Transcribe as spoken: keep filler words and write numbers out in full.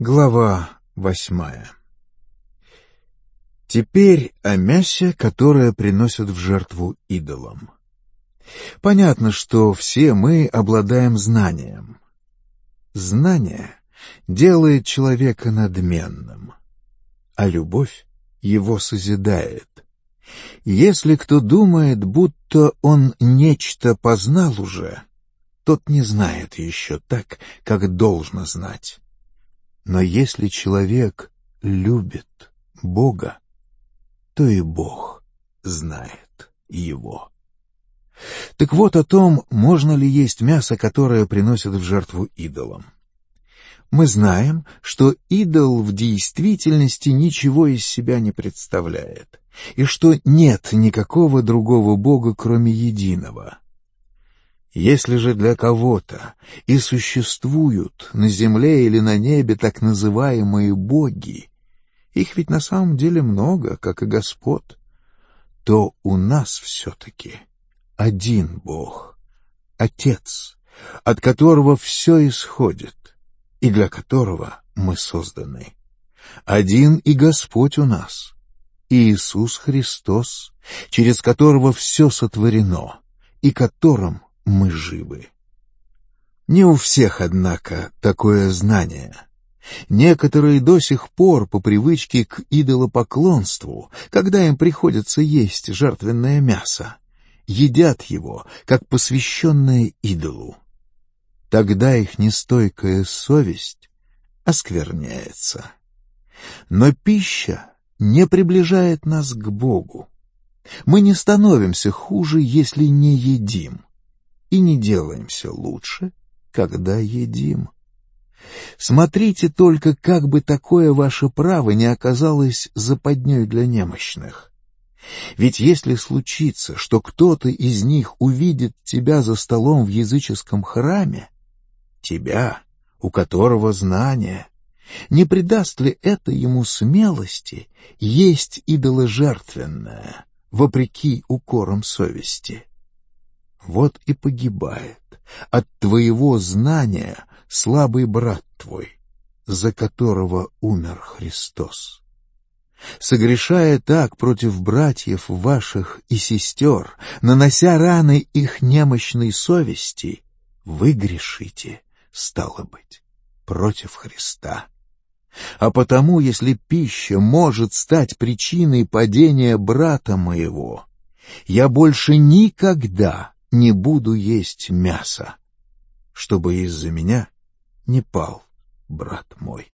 Глава восьмая. Теперь о мясе, которое приносят в жертву идолам. Понятно, что все мы обладаем знанием. Знание делает человека надменным, а любовь его созидает. Если кто думает, будто он нечто познал уже, тот не знает еще так, как должно знать. Но если человек любит Бога, то и Бог знает его. Так вот о том, можно ли есть мясо, которое приносят в жертву идолам. Мы знаем, что идол в действительности ничего из себя не представляет, и что нет никакого другого Бога, кроме единого. Если же для кого-то и существуют на земле или на небе так называемые боги, их ведь на самом деле много, как и господ, то у нас все-таки один Бог, Отец, от которого все исходит и для которого мы созданы. Один и Господь у нас, Иисус Христос, через которого все сотворено и которым мы живы. Не у всех, однако, такое знание. Некоторые до сих пор по привычке к идолопоклонству, когда им приходится есть жертвенное мясо, едят его, как посвященное идолу. Тогда их нестойкая совесть оскверняется. Но пища не приближает нас к Богу. Мы не становимся хуже, если не едим, и не делаемся лучше, когда едим. Смотрите только, как бы такое ваше право не оказалось западней для немощных. Ведь если случится, что кто-то из них увидит тебя за столом в языческом храме, тебя, у которого знание, не придаст ли это ему смелости есть идоложертвенное, вопреки укорам совести? Вот и погибает от твоего знания слабый брат твой, за которого умер Христос. Согрешая так против братьев ваших и сестер, нанося раны их немощной совести, вы грешите, стало быть, против Христа. А потому, если пища может стать причиной падения брата моего, я больше никогда не буду есть мясо, чтобы из-за меня не пал брат мой.